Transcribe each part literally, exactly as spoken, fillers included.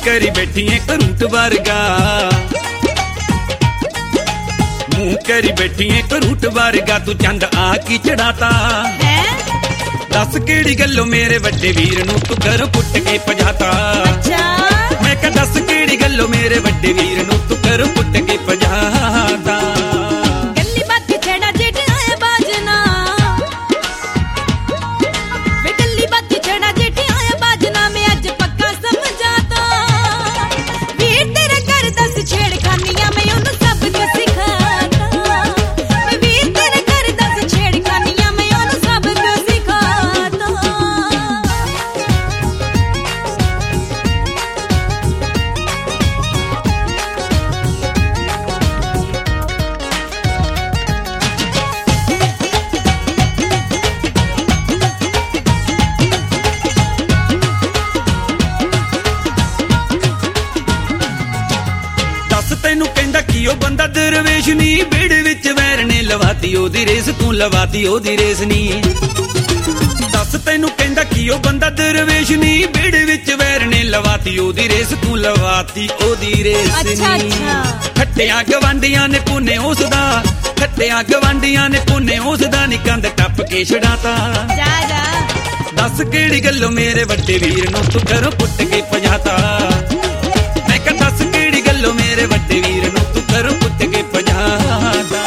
करी बैठी है करूट वर्गा, मुंह करी बैठी है करूट वर्गा, तू चंद आकी चढ़ाता। दस केड़ी गल्लो मेरे वड्डे वीर नू तू घर पुट के पजाता। मैं कहा दस केड़ी गल्लो मेरे वड्डे वीर नू तू घर पुट के पजाता। तैनू कहंदा की ओ बंदा दरवेश नी, बेड़ विच वैर ने लवाती ओदी रेस, तू लवाती ओदी रेस नी। दस तैनू कहंदा की ओ बंदा दरवेश नी, बेड़ विच वैर ने लवाती ओदी रेस, तू लवाती ओदी रेस नी। खट्टियां गवांडियां ने पुने उसदा, खट्टियां गवांडियां ने पुने उसदा, नी कंध टप के छड़ाता। दस केड़ी गल्लो मेरे वड्डे वीर नू तू घरों पुट के पजाता। मैं कहा दस केड़ी गल्लो मेरे वड्डे वीर नू तू घरों पुट के पजाता।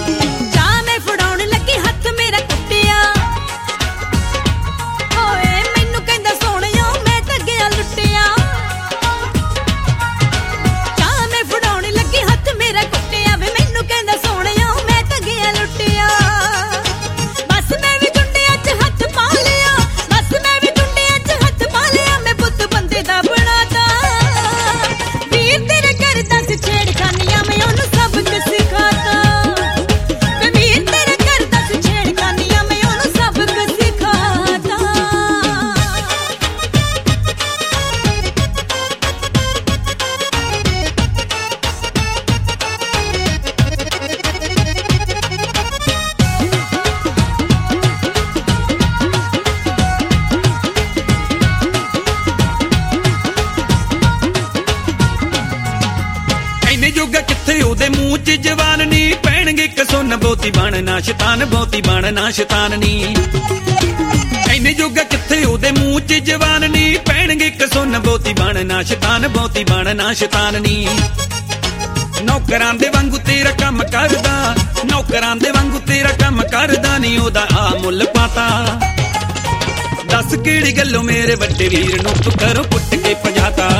जोगा किथे ओदे मुंह च जवान नी, पैणगे कसुन बहुती बनना शैतान, बहुती बनना शैतान नी। इन्ने जोगा किथे ओदे मुंह च जवान नी, पैणगे कसुन बहुती बनना शैतान, बहुती बनना शैतान नी। नौकरां दे वांगू तेरा कम करदा, नौकरां दे वांगू तेरा कम करदा, नी ओदा आ मुल पाता। दस केड़ी गल्लो मेरे वड्डे वीर नू तू घरों पुट के पजाता।